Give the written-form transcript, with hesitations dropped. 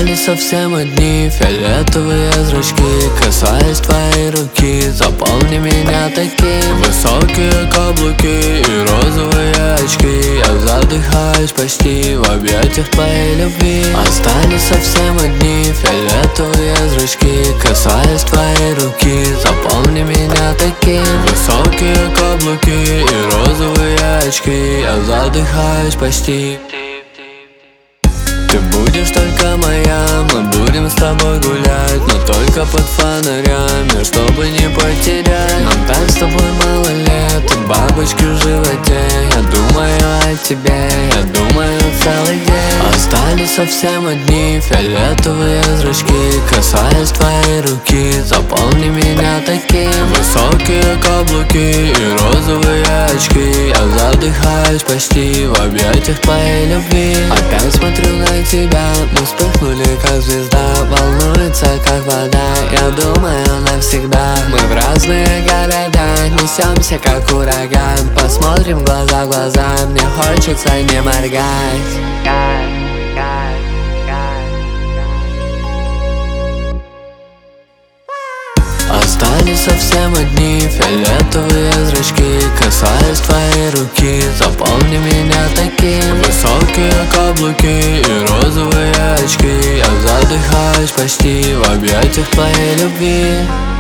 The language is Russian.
Остались совсем одни фиолетовые зрачки. Касаясь твоей руки, заполни меня таким. Высокие каблуки и розовые очки. Я задыхаюсь почти в объятиях твоей любви. Остались совсем одни фиолетовые зрачки. Касаясь твоей руки, заполни меня таким. Высокие каблуки и розовые очки. Я задыхаюсь почти. Ты будешь только моя, мы будем с тобой гулять, но только под фонарями, чтобы не потерять. Нам так с тобой мало лет, и бабочки в животе. Я думаю о тебе, я думаю целый день. Остались совсем одни фиолетовые зрачки. Касаясь твоей руки, заполни меня таким. Высокие каблуки и розовые очки. Я задыхаюсь почти в объятиях твоей любви. Опять смотрю на тебя, мы вспыхнули как звезда. Волнуется как вода, я думаю навсегда. Мы в разные города, несемся как ураган. Посмотрим глаза в глаза, мне хочется не моргать. Остались совсем одни фиолетовые зрачки. Касаясь твоей руки, заполни меня таким. Высокие каблуки и розовые очки. Я задыхаюсь почти в объятиях твоей любви.